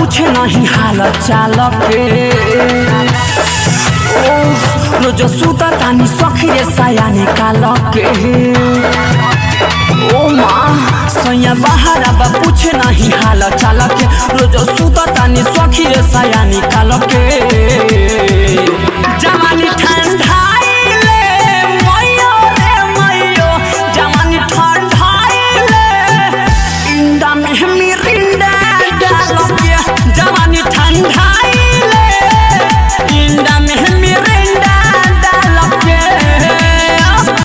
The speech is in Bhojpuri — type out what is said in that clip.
पूछे नहीं हाल चाल के रोज सूता तानी सखी रे साया निकाल के ओ माँ सैया बहारा बा पूछे नहीं हाल चाल के रोज सूता तानी सखी रे साया निकाल के